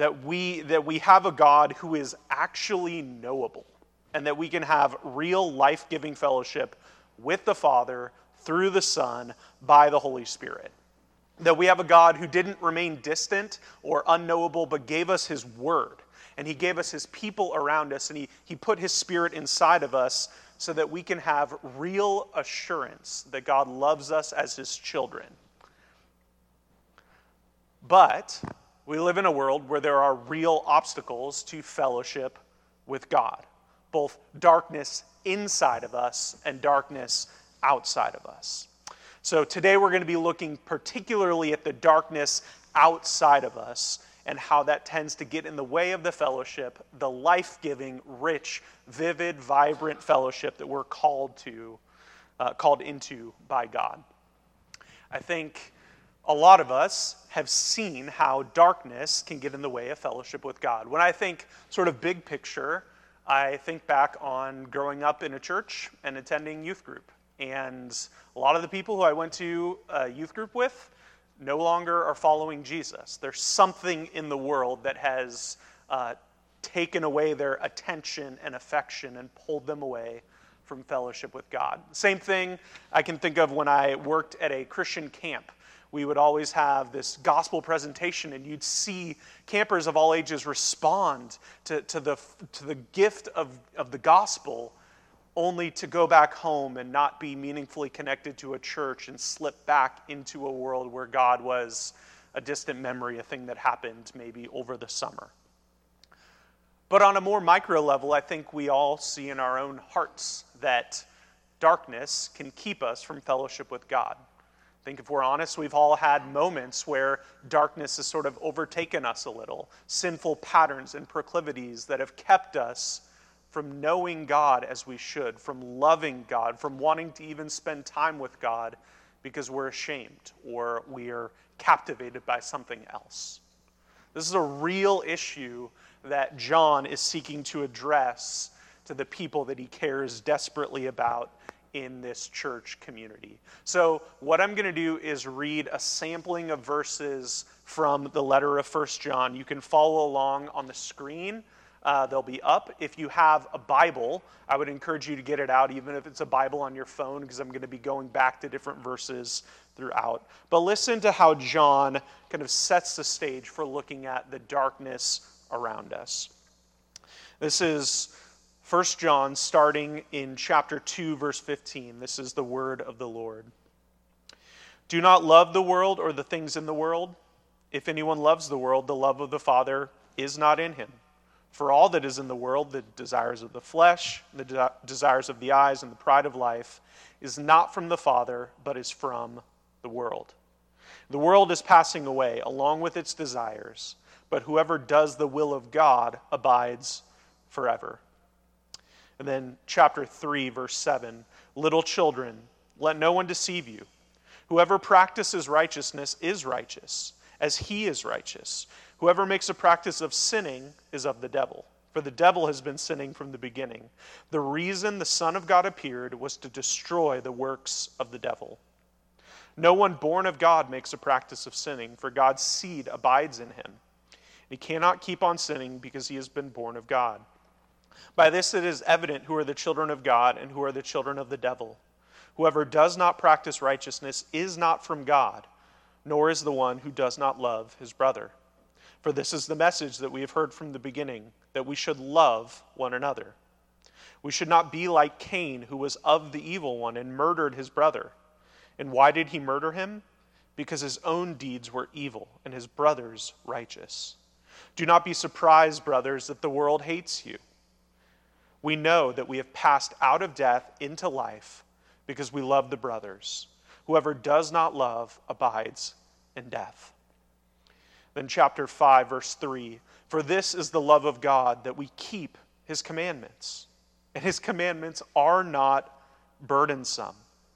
that we have a God who is actually knowable, and that we can have real life-giving fellowship with the Father through the Son by the Holy Spirit. That we have a God who didn't remain distant or unknowable, but gave us his word. And he gave us his people around us, and he put his Spirit inside of us so that we can have real assurance that God loves us as his children. But we live in a world where there are real obstacles to fellowship with God, both darkness inside of us and darkness outside of us. So today we're going to be looking particularly at the darkness outside of us and how that tends to get in the way of the fellowship, the life-giving, rich, vivid, vibrant fellowship that we're called into by God. I think a lot of us have seen how darkness can get in the way of fellowship with God. When I think sort of big picture, I think back on growing up in a church and attending youth group. And a lot of the people who I went to youth group with no longer are following Jesus. There's something in the world that has taken away their attention and affection and pulled them away from fellowship with God. Same thing I can think of when I worked at a Christian camp. We would always have this gospel presentation, and you'd see campers of all ages respond to the gift of the gospel, only to go back home and not be meaningfully connected to a church and slip back into a world where God was a distant memory, a thing that happened maybe over the summer. But on a more micro level, I think we all see in our own hearts that darkness can keep us from fellowship with God. I think if we're honest, we've all had moments where darkness has sort of overtaken us a little, sinful patterns and proclivities that have kept us from knowing God as we should, from loving God, from wanting to even spend time with God because we're ashamed or we are captivated by something else. This is a real issue that John is seeking to address to the people that he cares desperately about in this church community. So what I'm going to do is read a sampling of verses from the letter of 1 John. You can follow along on the screen. They'll be up. If you have a Bible, I would encourage you to get it out, even if it's a Bible on your phone, because I'm going to be going back to different verses throughout. But listen to how John kind of sets the stage for looking at the darkness around us. This is 1 John, starting in chapter 2, verse 15. This is the word of the Lord. Do not love the world or the things in the world. If anyone loves the world, the love of the Father is not in him. For all that is in the world, the desires of the flesh, the desires of the eyes, and the pride of life, is not from the Father, but is from the world. The world is passing away, along with its desires, but whoever does the will of God abides forever. And then chapter 3, verse 7, little children, let no one deceive you. Whoever practices righteousness is righteous, as he is righteous. Whoever makes a practice of sinning is of the devil, for the devil has been sinning from the beginning. The reason the Son of God appeared was to destroy the works of the devil. No one born of God makes a practice of sinning, for God's seed abides in him. He cannot keep on sinning because he has been born of God. By this it is evident who are the children of God and who are the children of the devil. Whoever does not practice righteousness is not from God, nor is the one who does not love his brother. For this is the message that we have heard from the beginning, that we should love one another. We should not be like Cain, who was of the evil one and murdered his brother. And why did he murder him? Because his own deeds were evil and his brother's righteous. Do not be surprised, brothers, that the world hates you. We know that we have passed out of death into life because we love the brothers. Whoever does not love abides in death. Then chapter 5, verse 3, for this is the love of God, that we keep his commandments. And his commandments are not burdensome.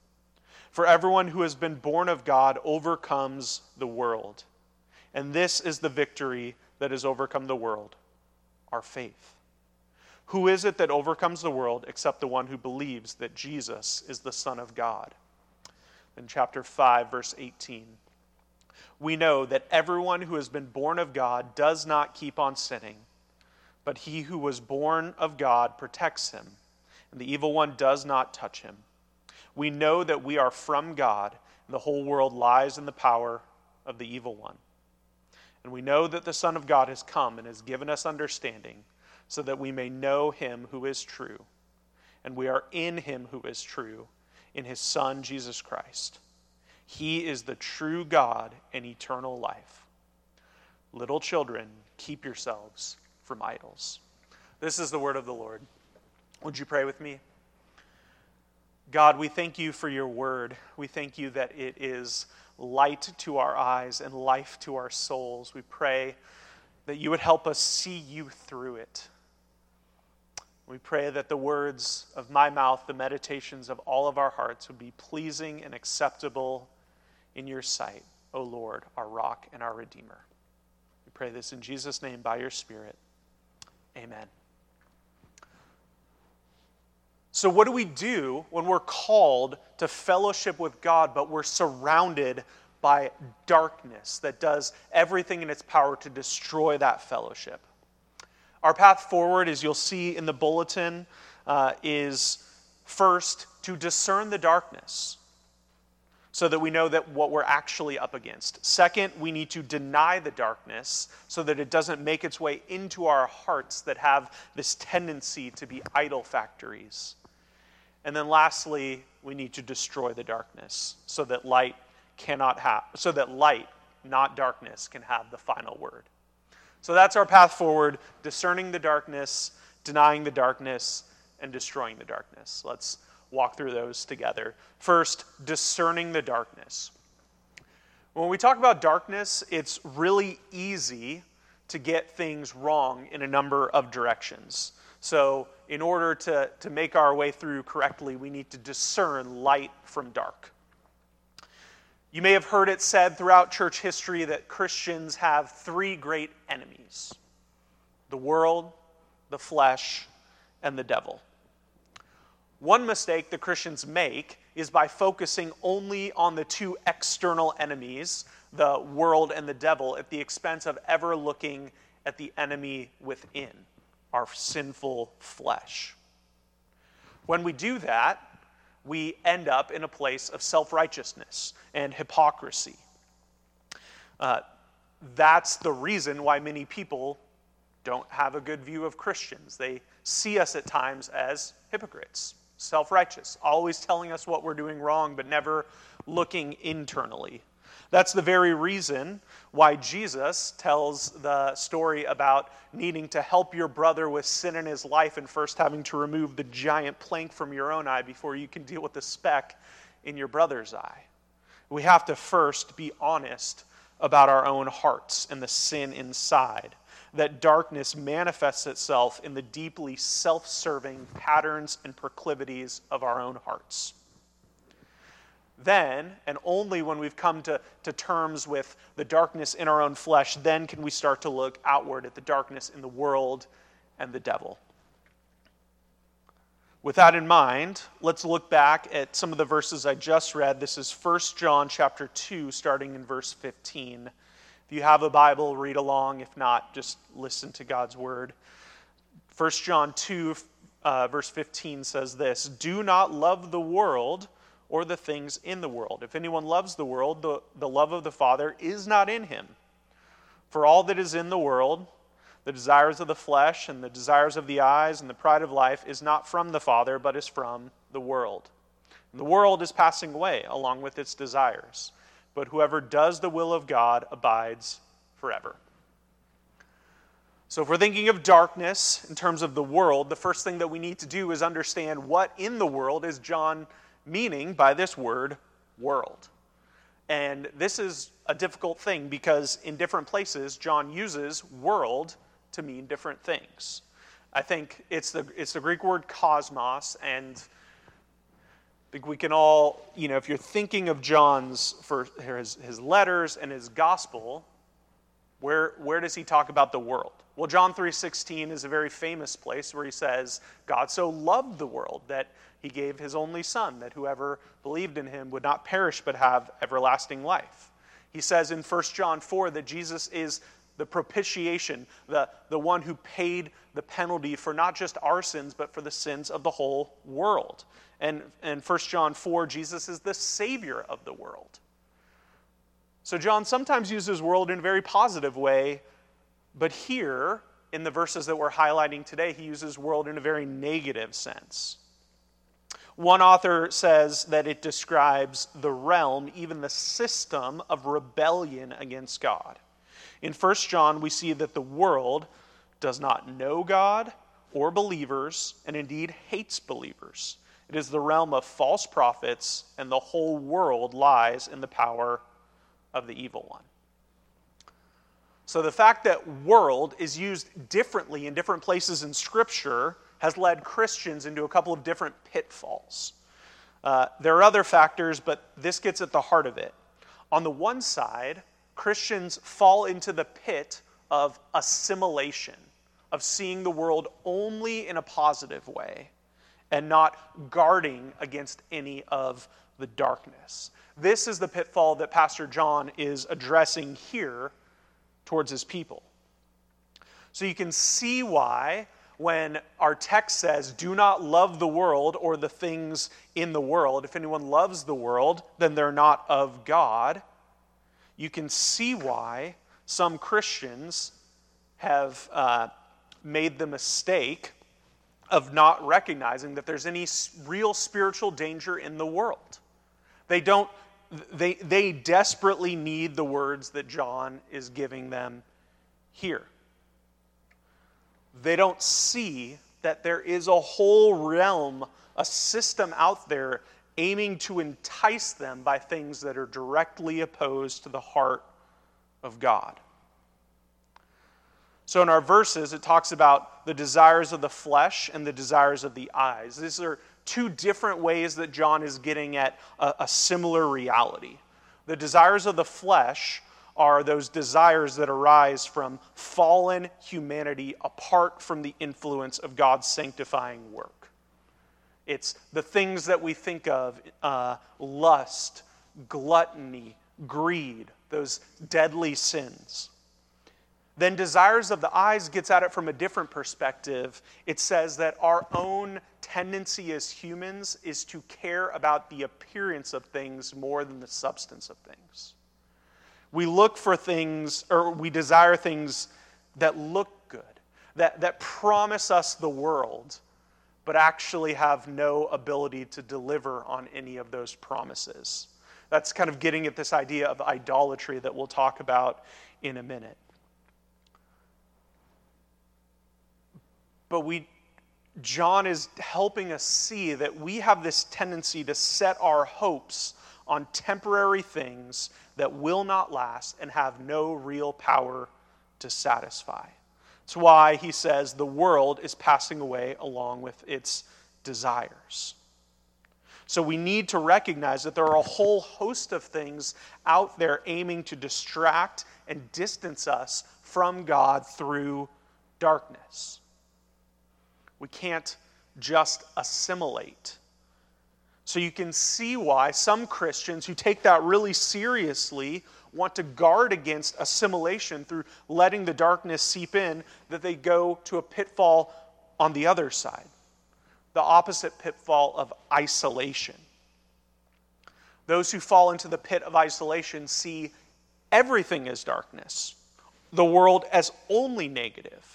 For everyone who has been born of God overcomes the world. And this is the victory that has overcome the world, our faith. Who is it that overcomes the world except the one who believes that Jesus is the Son of God? In chapter 5, verse 18. We know that everyone who has been born of God does not keep on sinning, but he who was born of God protects him, and the evil one does not touch him. We know that we are from God, and the whole world lies in the power of the evil one. And we know that the Son of God has come and has given us understanding, so that we may know him who is true. And we are in him who is true, in his Son, Jesus Christ. He is the true God and eternal life. Little children, keep yourselves from idols. This is the word of the Lord. Would you pray with me? God, we thank you for your word. We thank you that it is light to our eyes and life to our souls. We pray that you would help us see you through it. We pray that the words of my mouth, the meditations of all of our hearts would be pleasing and acceptable in your sight, O Lord, our rock and our Redeemer. We pray this in Jesus' name by your Spirit. Amen. So what do we do when we're called to fellowship with God, but we're surrounded by darkness that does everything in its power to destroy that fellowship? Our path forward, as you'll see in the bulletin, is first to discern the darkness so that we know that what we're actually up against. Second, we need to deny the darkness so that it doesn't make its way into our hearts that have this tendency to be idol factories. And then lastly, we need to destroy the darkness so that light, not darkness, can have the final word. So that's our path forward: discerning the darkness, denying the darkness, and destroying the darkness. Let's walk through those together. First, discerning the darkness. When we talk about darkness, it's really easy to get things wrong in a number of directions. So in order to make our way through correctly, we need to discern light from dark. You may have heard it said throughout church history that Christians have three great enemies: the world, the flesh, and the devil. One mistake the Christians make is by focusing only on the two external enemies, the world and the devil, at the expense of ever looking at the enemy within, our sinful flesh. When we do that, we end up in a place of self-righteousness and hypocrisy. That's the reason why many people don't have a good view of Christians. They see us at times as hypocrites, self-righteous, always telling us what we're doing wrong, but never looking internally. That's the very reason why Jesus tells the story about needing to help your brother with sin in his life and first having to remove the giant plank from your own eye before you can deal with the speck in your brother's eye. We have to first be honest about our own hearts and the sin inside. That darkness manifests itself in the deeply self-serving patterns and proclivities of our own hearts. Then, and only when we've come to terms with the darkness in our own flesh, then can we start to look outward at the darkness in the world and the devil. With that in mind, let's look back at some of the verses I just read. This is 1 John chapter 2, starting in verse 15. If you have a Bible, read along. If not, just listen to God's word. 1 John 2, verse 15 says this: "Do not love the world or the things in the world. If anyone loves the world, the love of the Father is not in him. For all that is in the world, the desires of the flesh and the desires of the eyes and the pride of life, is not from the Father, but is from the world. And the world is passing away along with its desires. But whoever does the will of God abides forever." So if we're thinking of darkness in terms of the world, the first thing that we need to do is understand what in the world is John meaning by this word, world. And this is a difficult thing because in different places, John uses world to mean different things. I think it's the Greek word cosmos, and I think we can all, if you're thinking of John's, for his letters and his gospel, where does he talk about the world? Well, John 3:16 is a very famous place where he says, God so loved the world that he gave his only son, that whoever believed in him would not perish but have everlasting life. He says in 1 John 4 that Jesus is the propitiation, the one who paid the penalty for not just our sins, but for the sins of the whole world. And in 1 John 4, Jesus is the Savior of the world. So John sometimes uses world in a very positive way, but here, in the verses that we're highlighting today, he uses world in a very negative sense. One author says that it describes the realm, even the system of rebellion against God. In 1 John, we see that the world does not know God or believers, and indeed hates believers. It is the realm of false prophets, and the whole world lies in the power of the evil one. So the fact that world is used differently in different places in Scripture has led Christians into a couple of different pitfalls. There are other factors, but this gets at the heart of it. On the one side, Christians fall into the pit of assimilation, of seeing the world only in a positive way and not guarding against any of the darkness. This is the pitfall that Pastor John is addressing here towards his people. So you can see why when our text says, do not love the world or the things in the world. If anyone loves the world, then they're not of God. You can see why some Christians have made the mistake of not recognizing that there's any real spiritual danger in the world. They desperately need the words that John is giving them here. They don't see that there is a whole realm, a system out there aiming to entice them by things that are directly opposed to the heart of God. So in our verses, it talks about the desires of the flesh and the desires of the eyes. These are two different ways that John is getting at a similar reality. The desires of the flesh are those desires that arise from fallen humanity apart from the influence of God's sanctifying work. It's the things that we think of, lust, gluttony, greed, those deadly sins. Then desires of the eyes gets at it from a different perspective. It says that our own tendency as humans is to care about the appearance of things more than the substance of things. We look for things, or we desire things that look good, that promise us the world, but actually have no ability to deliver on any of those promises. That's kind of getting at this idea of idolatry that we'll talk about in a minute. But John is helping us see that we have this tendency to set our hopes on temporary things that will not last and have no real power to satisfy. That's why he says the world is passing away along with its desires. So we need to recognize that there are a whole host of things out there aiming to distract and distance us from God through darkness. We can't just assimilate. So you can see why some Christians who take that really seriously want to guard against assimilation through letting the darkness seep in, that they go to a pitfall on the other side, the opposite pitfall of isolation. Those who fall into the pit of isolation see everything as darkness, the world as only negative.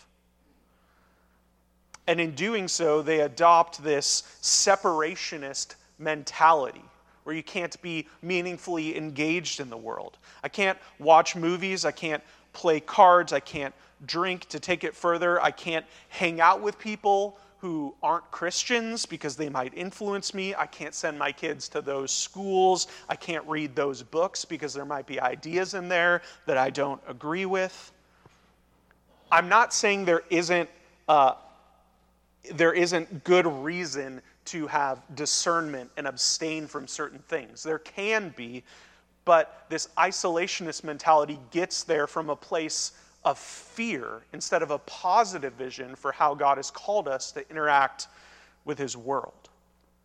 And in doing so, they adopt this separationist mentality where you can't be meaningfully engaged in the world. I can't watch movies, I can't play cards, I can't drink. To take it further, I can't hang out with people who aren't Christians because they might influence me. I can't send my kids to those schools. I can't read those books because there might be ideas in there that I don't agree with. I'm not saying there isn't good reason to have discernment and abstain from certain things. There can be, but this isolationist mentality gets there from a place of fear instead of a positive vision for how God has called us to interact with His world.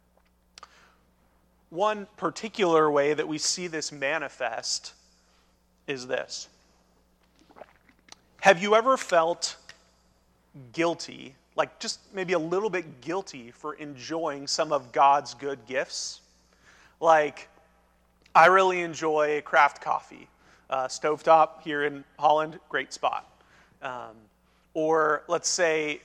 One particular way that we see this manifest is this. Have you ever felt guilty, like just maybe a little bit guilty for enjoying some of God's good gifts? Like, I really enjoy craft coffee. Stovetop here in Holland, great spot. Or let's say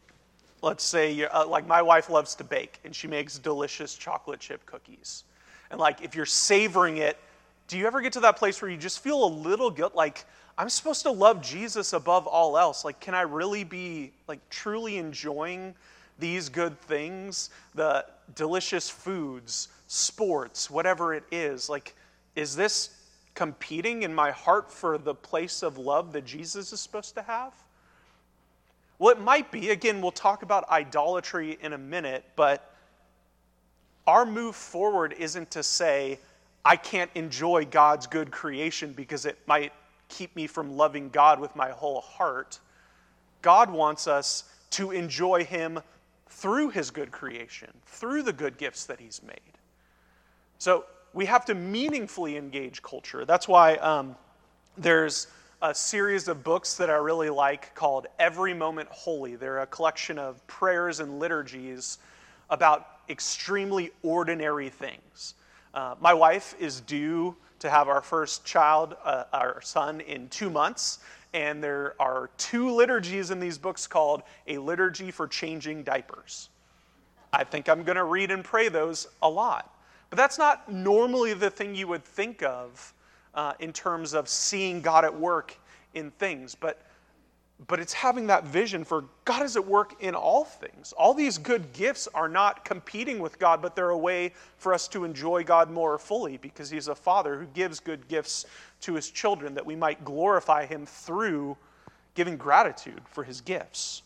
like my wife loves to bake, and she makes delicious chocolate chip cookies. And like if you're savoring it, do you ever get to that place where you just feel a little guilt, like I'm supposed to love Jesus above all else? Like, can I really be like truly enjoying these good things, the delicious foods, sports, whatever it is? Like, is this competing in my heart for the place of love that Jesus is supposed to have? Well, it might be. Again, we'll talk about idolatry in a minute, but our move forward isn't to say, I can't enjoy God's good creation because it might keep me from loving God with my whole heart. God wants us to enjoy Him through His good creation, through the good gifts that He's made. So we have to meaningfully engage culture. That's why there's a series of books that I really like called Every Moment Holy. They're a collection of prayers and liturgies about extremely ordinary things. My wife is due to have our first child, our son, in 2 months, and there are 2 liturgies in these books called A Liturgy for Changing Diapers. I think I'm going to read and pray those a lot. But that's not normally the thing you would think of in terms of seeing God at work in things. But it's having that vision for God is at work in all things. All these good gifts are not competing with God, but they're a way for us to enjoy God more fully because He's a Father who gives good gifts to His children, that we might glorify Him through giving gratitude for His gifts.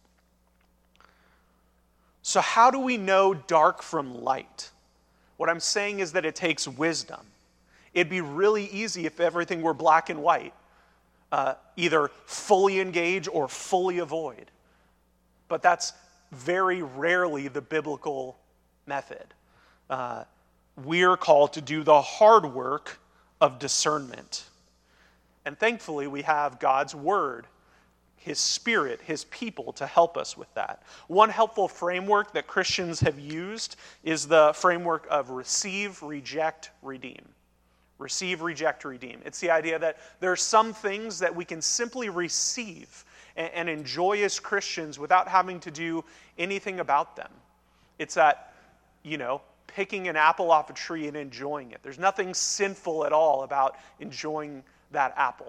So how do we know dark from light? What I'm saying is that it takes wisdom. It'd be really easy if everything were black and white, either fully engage or fully avoid. But that's very rarely the biblical method. We're called to do the hard work of discernment. And thankfully, we have God's Word, His Spirit, His people to help us with that. One helpful framework that Christians have used is the framework of receive, reject, redeem. Receive, reject, redeem. It's the idea that there are some things that we can simply receive and enjoy as Christians without having to do anything about them. It's that, picking an apple off a tree and enjoying it. There's nothing sinful at all about enjoying that apple.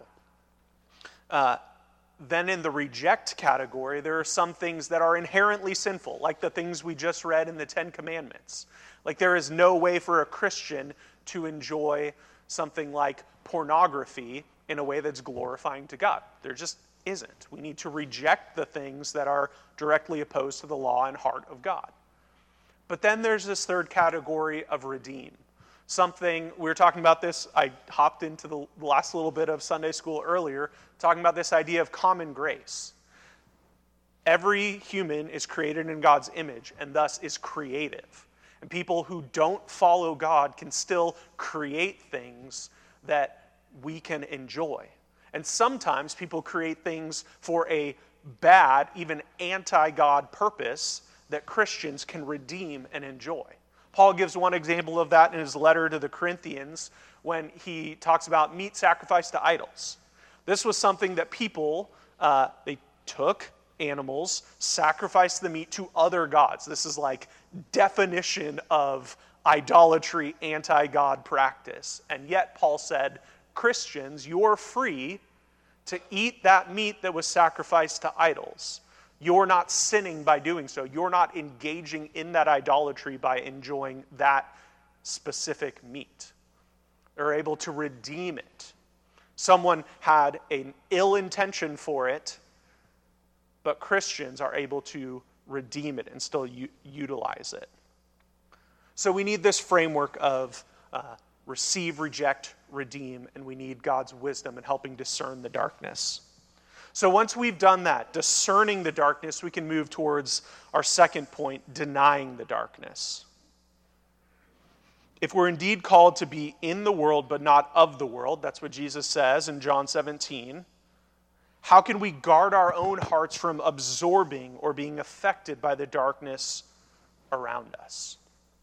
Then in the reject category, there are some things that are inherently sinful, like the things we just read in the 10 Commandments. Like there is no way for a Christian to enjoy something like pornography in a way that's glorifying to God. There just isn't. We need to reject the things that are directly opposed to the law and heart of God. But then there's this third category of redeem. Something, we were talking about this, I hopped into the last little bit of Sunday school earlier, talking about this idea of common grace. Every human is created in God's image and thus is creative. And people who don't follow God can still create things that we can enjoy. And sometimes people create things for a bad, even anti-God purpose that Christians can redeem and enjoy. Paul gives one example of that in his letter to the Corinthians when he talks about meat sacrificed to idols. This was something that people, they took animals, sacrificed the meat to other gods. This is like definition of idolatry, anti-God practice. And yet Paul said, Christians, you're free to eat that meat that was sacrificed to idols. You're not sinning by doing so. You're not engaging in that idolatry by enjoying that specific meat. They're able to redeem it. Someone had an ill intention for it, but Christians are able to redeem it and still utilize it. So we need this framework of receive, reject, redeem, and we need God's wisdom in helping discern the darkness. So once we've done that, discerning the darkness, we can move towards our second point, denying the darkness. If we're indeed called to be in the world but not of the world, that's what Jesus says in John 17, how can we guard our own hearts from absorbing or being affected by the darkness around us?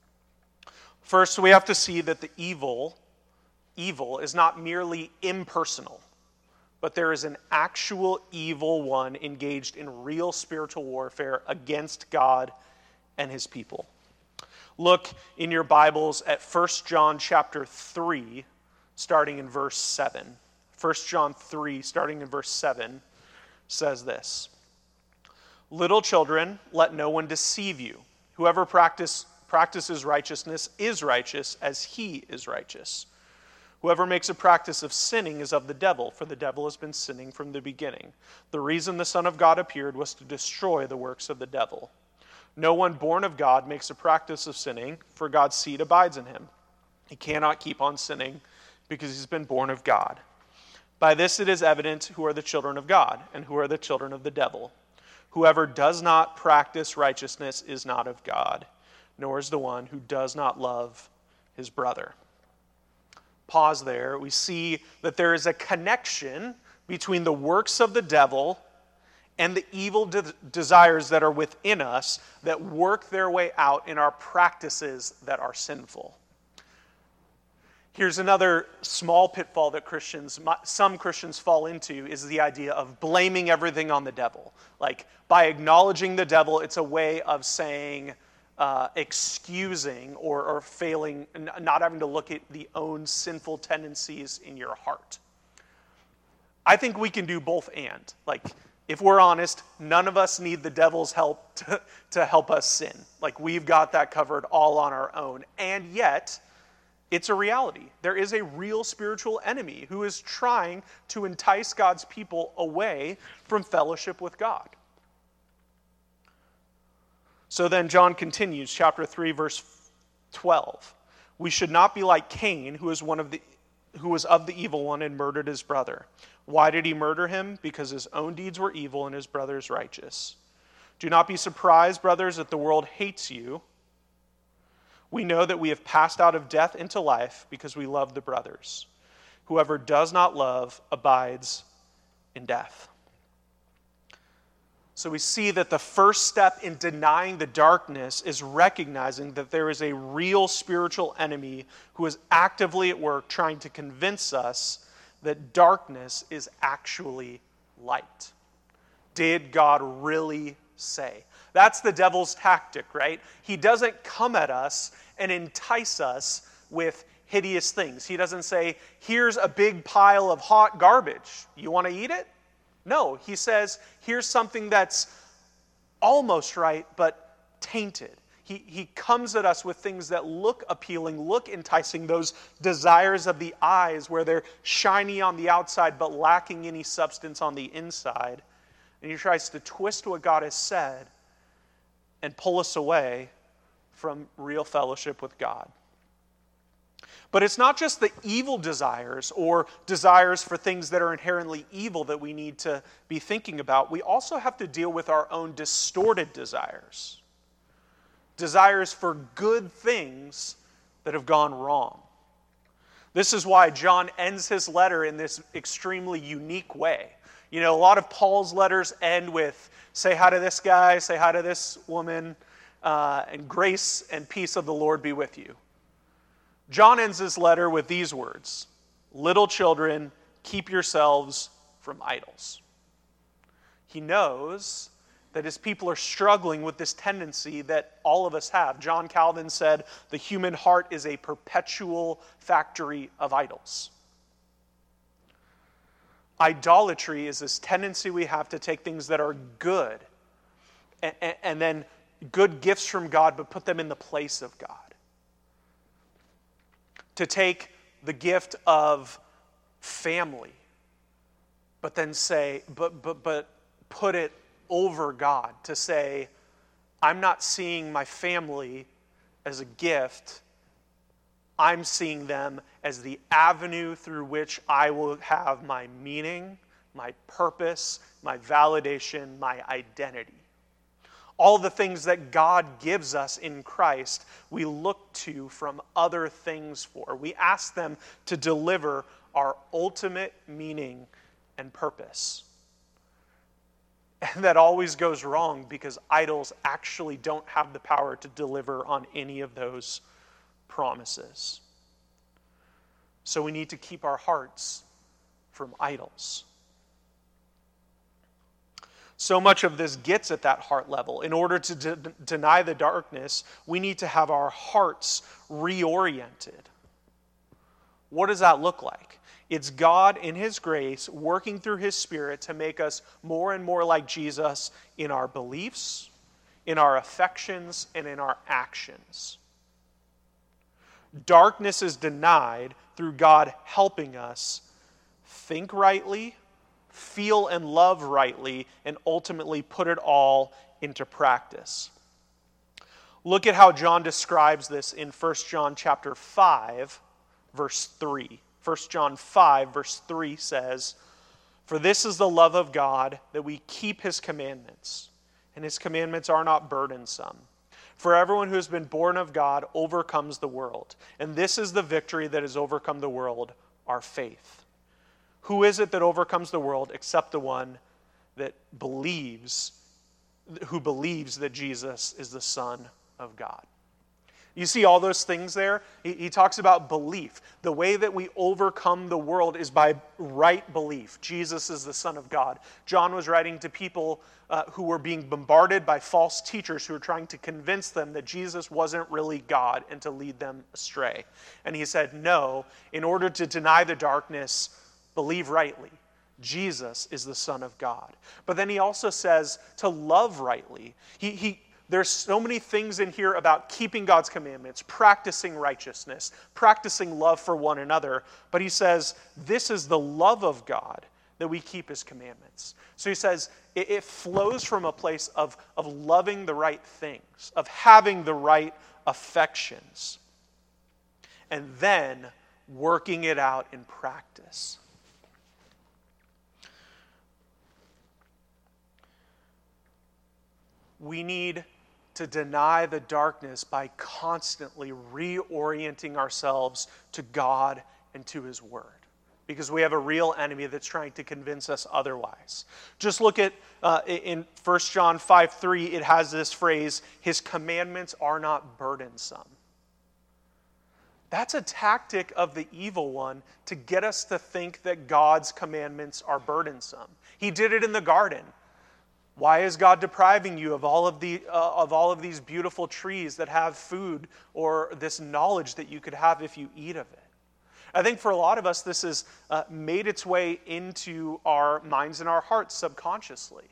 First, we have to see that the evil is not merely impersonal, but there is an actual evil one engaged in real spiritual warfare against God and his people. Look in your Bibles at 1 John chapter 3, starting in verse 7. 1 John 3, starting in verse 7, says this: "Little children, let no one deceive you. Whoever practices righteousness is righteous as he is righteous. Whoever makes a practice of sinning is of the devil, for the devil has been sinning from the beginning. The reason the Son of God appeared was to destroy the works of the devil. No one born of God makes a practice of sinning, for God's seed abides in him. He cannot keep on sinning because he's been born of God. By this it is evident who are the children of God and who are the children of the devil. Whoever does not practice righteousness is not of God, nor is the one who does not love his brother." Pause there. We see that there is a connection between the works of the devil and the evil desires that are within us that work their way out in our practices that are sinful. Here's another small pitfall that some Christians fall into, is the idea of blaming everything on the devil. Like, by acknowledging the devil, it's a way of saying, excusing or failing, not having to look at the own sinful tendencies in your heart. I think we can do both and. Like, if we're honest, none of us need the devil's help to help us sin. Like, we've got that covered all on our own. And yet, it's a reality. There is a real spiritual enemy who is trying to entice God's people away from fellowship with God. So then John continues, chapter 3, verse 12. "We should not be like Cain, who was of the evil one and murdered his brother. Why did he murder him? Because his own deeds were evil and his brother's righteous. Do not be surprised, brothers, that the world hates you. We know that we have passed out of death into life because we love the brothers. Whoever does not love abides in death." So we see that the first step in denying the darkness is recognizing that there is a real spiritual enemy who is actively at work trying to convince us that darkness is actually light. Did God really say? That's the devil's tactic, right? He doesn't come at us and entice us with hideous things. He doesn't say, here's a big pile of hot garbage. You want to eat it? No, he says, here's something that's almost right, but tainted. He comes at us with things that look appealing, look enticing, those desires of the eyes where they're shiny on the outside but lacking any substance on the inside. And he tries to twist what God has said and pull us away from real fellowship with God. But it's not just the evil desires or desires for things that are inherently evil that we need to be thinking about. We also have to deal with our own distorted desires. Desires for good things that have gone wrong. This is why John ends his letter in this extremely unique way. You know, a lot of Paul's letters end with, say hi to this guy, say hi to this woman, and grace and peace of the Lord be with you. John ends his letter with these words: "Little children, keep yourselves from idols." He knows that his people are struggling with this tendency that all of us have. John Calvin said, the human heart is a perpetual factory of idols. Idolatry is this tendency we have to take things that are good and then good gifts from God, but put them in the place of God. To take the gift of family, but then say, but put it over God. To say, I'm not seeing my family as a gift. I'm seeing them as the avenue through which I will have my meaning, my purpose, my validation, my identity. All the things that God gives us in Christ, we look to from other things for. We ask them to deliver our ultimate meaning and purpose. And that always goes wrong because idols actually don't have the power to deliver on any of those promises. So we need to keep our hearts from idols. So much of this gets at that heart level. In order to deny the darkness, we need to have our hearts reoriented. What does that look like? It's God in His grace working through His Spirit to make us more and more like Jesus in our beliefs, in our affections, and in our actions. Darkness is denied through God helping us think rightly, feel and love rightly, and ultimately put it all into practice. Look at how John describes this in 1 John chapter 5, verse 3. 1 John 5, verse 3 says, "For this is the love of God, that we keep His commandments, and His commandments are not burdensome. For everyone who has been born of God overcomes the world, and this is the victory that has overcome the world, our faith. Who is it that overcomes the world except the one that believes, who believes that Jesus is the Son of God?" You see all those things there? He talks about belief. The way that we overcome the world is by right belief. Jesus is the Son of God. John was writing to people who were being bombarded by false teachers who were trying to convince them that Jesus wasn't really God and to lead them astray. And he said, no, in order to deny the darkness, believe rightly. Jesus is the Son of God. But then he also says to love rightly. There's so many things in here about keeping God's commandments, practicing righteousness, practicing love for one another. But he says, this is the love of God, that we keep His commandments. So he says, it flows from a place of loving the right things, of having the right affections, and then working it out in practice. We need to deny the darkness by constantly reorienting ourselves to God and to His Word. Because we have a real enemy that's trying to convince us otherwise. Just look at, in 1 John 5:3, it has this phrase, His commandments are not burdensome. That's a tactic of the evil one to get us to think that God's commandments are burdensome. He did it in the garden. Why is God depriving you of all of these beautiful trees that have food or this knowledge that you could have if you eat of it? I think for a lot of us, this has made its way into our minds and our hearts subconsciously.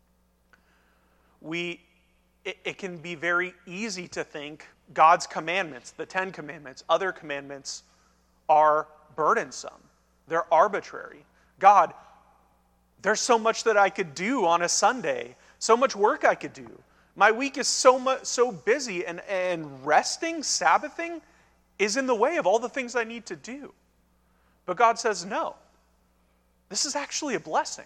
It can be very easy to think God's commandments, the 10 Commandments, other commandments, are burdensome. They're arbitrary. God, there's so much that I could do on a Sunday, so much work I could do. My week is so busy, and resting, Sabbathing, is in the way of all the things I need to do. But God says, no, this is actually a blessing.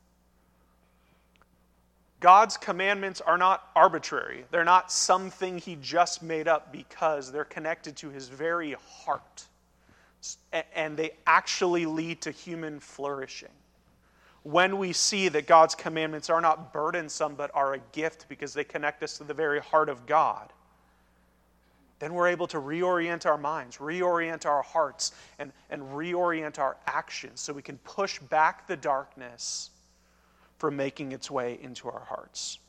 God's commandments are not arbitrary. They're not something He just made up because they're connected to His very heart. And they actually lead to human flourishing. When we see that God's commandments are not burdensome but are a gift because they connect us to the very heart of God, then we're able to reorient our minds, reorient our hearts, and reorient our actions so we can push back the darkness from making its way into our hearts.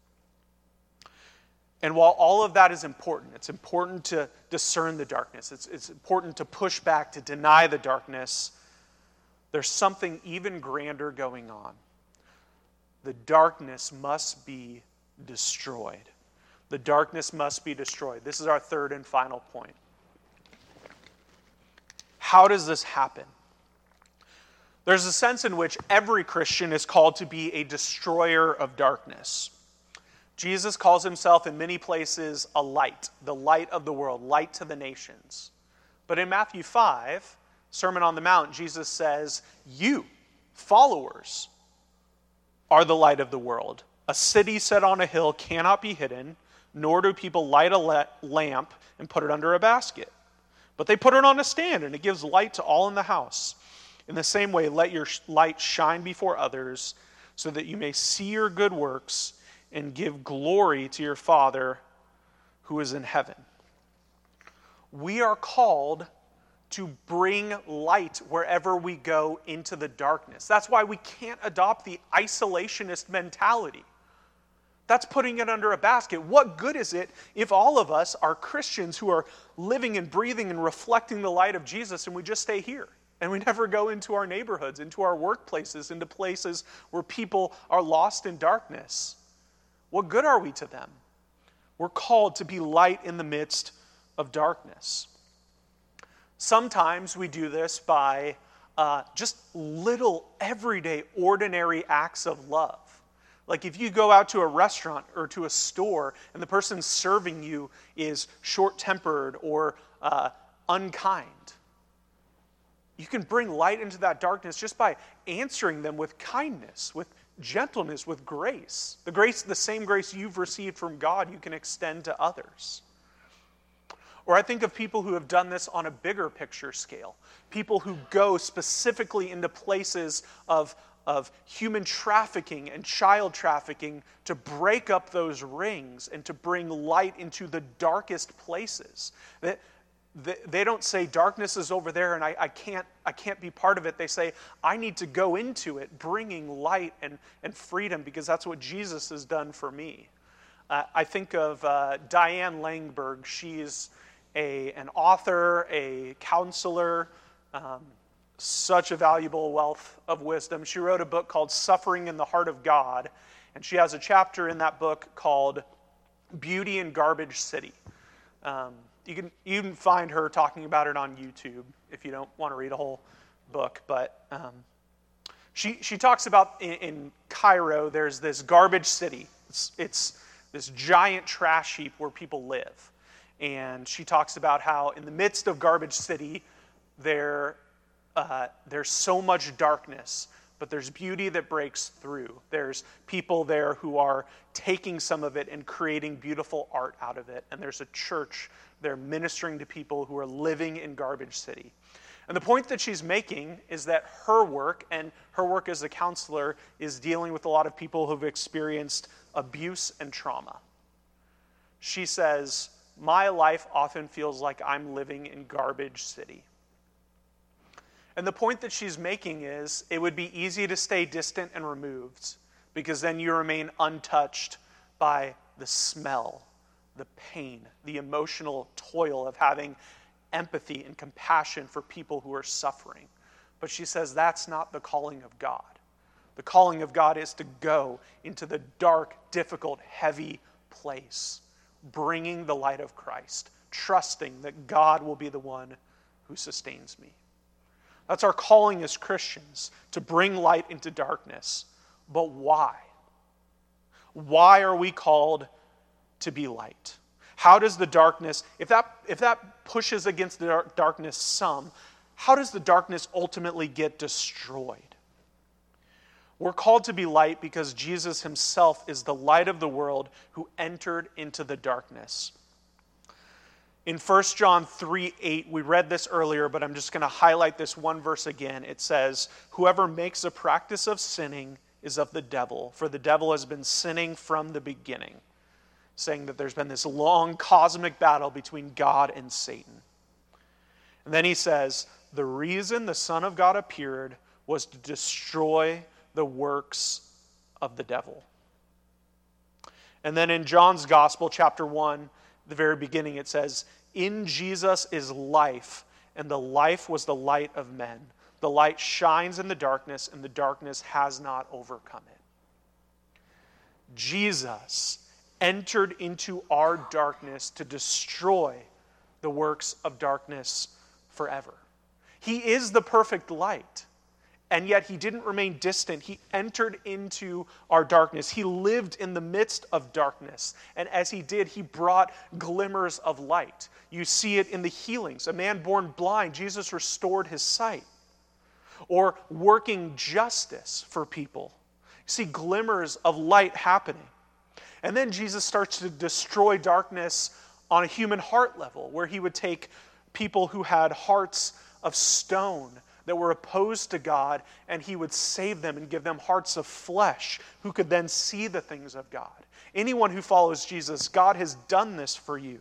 And while all of that is important, it's important to discern the darkness, it's important to push back, to deny the darkness, there's something even grander going on. The darkness must be destroyed. The darkness must be destroyed. This is our third and final point. How does this happen? There's a sense in which every Christian is called to be a destroyer of darkness. Jesus calls Himself in many places a light, the light of the world, light to the nations. But in Matthew 5, Sermon on the Mount, Jesus says, you, followers, are the light of the world. A city set on a hill cannot be hidden, nor do people light a lamp and put it under a basket. But they put it on a stand, and it gives light to all in the house. In the same way, let your light shine before others, so that you may see your good works and give glory to your Father who is in heaven. We are called to bring light wherever we go into the darkness. That's why we can't adopt the isolationist mentality. That's putting it under a basket. What good is it if all of us are Christians who are living and breathing and reflecting the light of Jesus and we just stay here? And we never go into our neighborhoods, into our workplaces, into places where people are lost in darkness. What good are we to them? We're called to be light in the midst of darkness. Sometimes we do this by just little everyday, ordinary acts of love. Like if you go out to a restaurant or to a store and the person serving you is short-tempered or unkind, you can bring light into that darkness just by answering them with kindness, with gentleness, with grace. The same grace you've received from God, you can extend to others. Or I think of people who have done this on a bigger picture scale. People who go specifically into places of human trafficking and child trafficking to break up those rings and to bring light into the darkest places. They don't say darkness is over there and I can't be part of it. They say I need to go into it, bringing light and freedom because that's what Jesus has done for me. I think of Diane Langberg. She's an author, a counselor, such a valuable wealth of wisdom. She wrote a book called Suffering in the Heart of God, and she has a chapter in that book called Beauty in Garbage City. You can find her talking about it on YouTube if you don't want to read a whole book. But she talks about in Cairo, there's this garbage city. It's this giant trash heap where people live. And she talks about how in the midst of garbage city, there's so much darkness, but there's beauty that breaks through. There's people there who are taking some of it and creating beautiful art out of it. And there's a church there ministering to people who are living in garbage city. And the point that she's making is that her work as a counselor is dealing with a lot of people who've experienced abuse and trauma. She says, my life often feels like I'm living in garbage city. And the point that she's making is it would be easy to stay distant and removed because then you remain untouched by the smell, the pain, the emotional toil of having empathy and compassion for people who are suffering. But she says that's not the calling of God. The calling of God is to go into the dark, difficult, heavy place, bringing the light of Christ, trusting that God will be the one who sustains me. That's our calling as Christians, to bring light into darkness. But why? Why are we called to be light? How does the darkness, if that pushes against the darkness some, how does the darkness ultimately get destroyed? We're called to be light because Jesus himself is the light of the world who entered into the darkness. In 1 John 3:8, we read this earlier, but I'm just going to highlight this one verse again. It says, whoever makes a practice of sinning is of the devil, for the devil has been sinning from the beginning. Saying that there's been this long cosmic battle between God and Satan. And then he says, the reason the Son of God appeared was to destroy the works of the devil. And then in John's Gospel, chapter 1, the very beginning, it says, in Jesus is life, and the life was the light of men. The light shines in the darkness, and the darkness has not overcome it. Jesus entered into our darkness to destroy the works of darkness forever. He is the perfect light. And yet he didn't remain distant. He entered into our darkness. He lived in the midst of darkness. And as he did, he brought glimmers of light. You see it in the healings. A man born blind, Jesus restored his sight. Or working justice for people. See glimmers of light happening. And then Jesus starts to destroy darkness on a human heart level, where he would take people who had hearts of stone that were opposed to God, and he would save them and give them hearts of flesh who could then see the things of God. Anyone who follows Jesus, God has done this for you.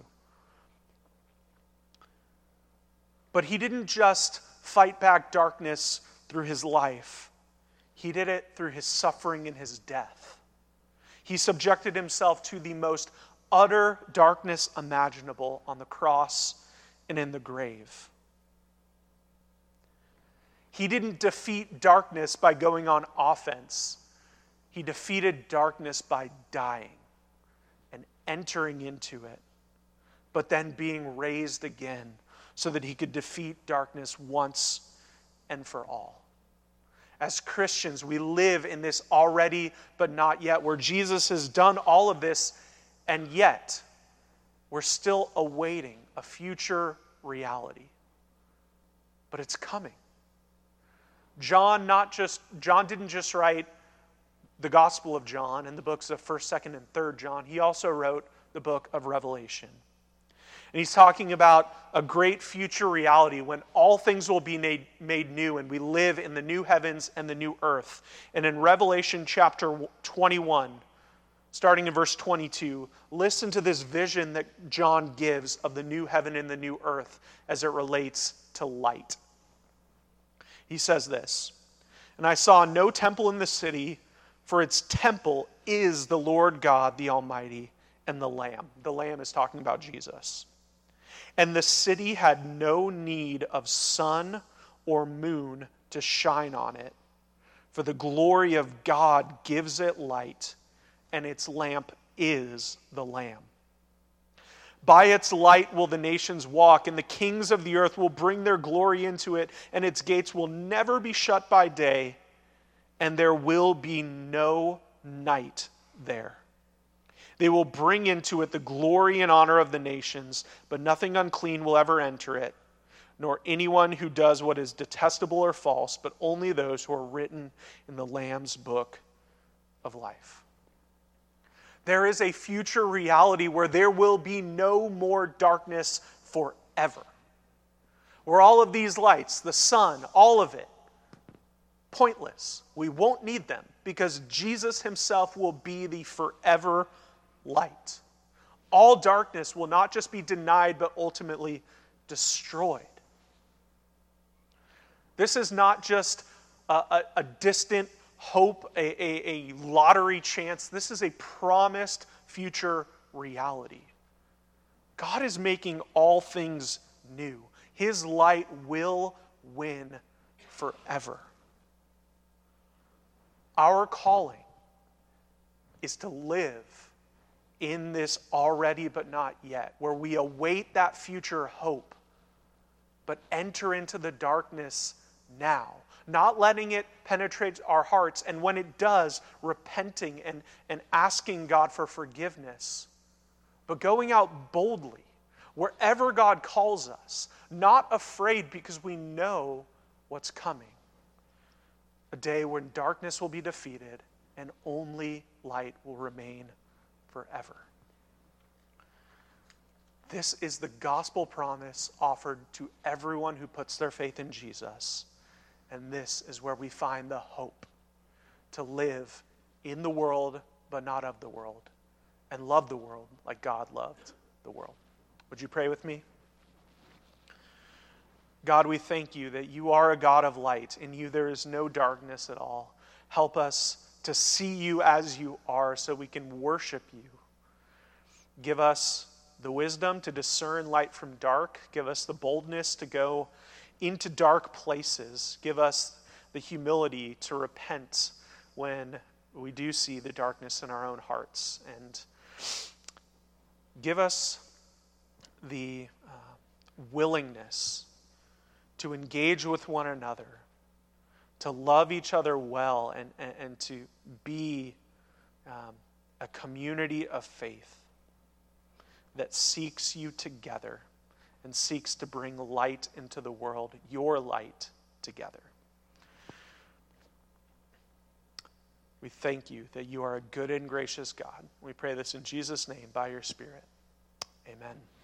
But he didn't just fight back darkness through his life. He did it through his suffering and his death. He subjected himself to the most utter darkness imaginable on the cross and in the grave. He didn't defeat darkness by going on offense. He defeated darkness by dying and entering into it, but then being raised again so that he could defeat darkness once and for all. As Christians, we live in this already but not yet, where Jesus has done all of this, and yet we're still awaiting a future reality. But it's coming. John didn't just write the Gospel of John and the books of 1st, 2nd, and 3rd John. He also wrote the book of Revelation. And he's talking about a great future reality when all things will be made new and we live in the new heavens and the new earth. And in Revelation chapter 21, starting in verse 22, listen to this vision that John gives of the new heaven and the new earth as it relates to light. He says this, "And I saw no temple in the city, for its temple is the Lord God, the Almighty, and the Lamb." The Lamb is talking about Jesus. "And the city had no need of sun or moon to shine on it, for the glory of God gives it light, and its lamp is the Lamb. By its light will the nations walk, and the kings of the earth will bring their glory into it, and its gates will never be shut by day, and there will be no night there. They will bring into it the glory and honor of the nations, but nothing unclean will ever enter it, nor anyone who does what is detestable or false, but only those who are written in the Lamb's book of life." There is a future reality where there will be no more darkness forever. Where all of these lights, the sun, all of it, pointless. We won't need them because Jesus himself will be the forever light. All darkness will not just be denied, but ultimately destroyed. This is not just a distant hope, a lottery chance. This is a promised future reality. God is making all things new. His light will win forever. Our calling is to live in this already but not yet, where we await that future hope, but enter into the darkness now. Not letting it penetrate our hearts, and when it does, repenting and asking God for forgiveness. But going out boldly, wherever God calls us, not afraid because we know what's coming. A day when darkness will be defeated and only light will remain forever. This is the gospel promise offered to everyone who puts their faith in Jesus. And this is where we find the hope to live in the world, but not of the world, and love the world like God loved the world. Would you pray with me? God, we thank you that you are a God of light. In you there is no darkness at all. Help us to see you as you are so we can worship you. Give us the wisdom to discern light from dark. Give us the boldness to go into dark places. Give us the humility to repent when we do see the darkness in our own hearts. And give us the willingness to engage with one another, to love each other well, and to be a community of faith that seeks you together and seeks to bring light into the world, your light together. We thank you that you are a good and gracious God. We pray this in Jesus' name by your Spirit. Amen.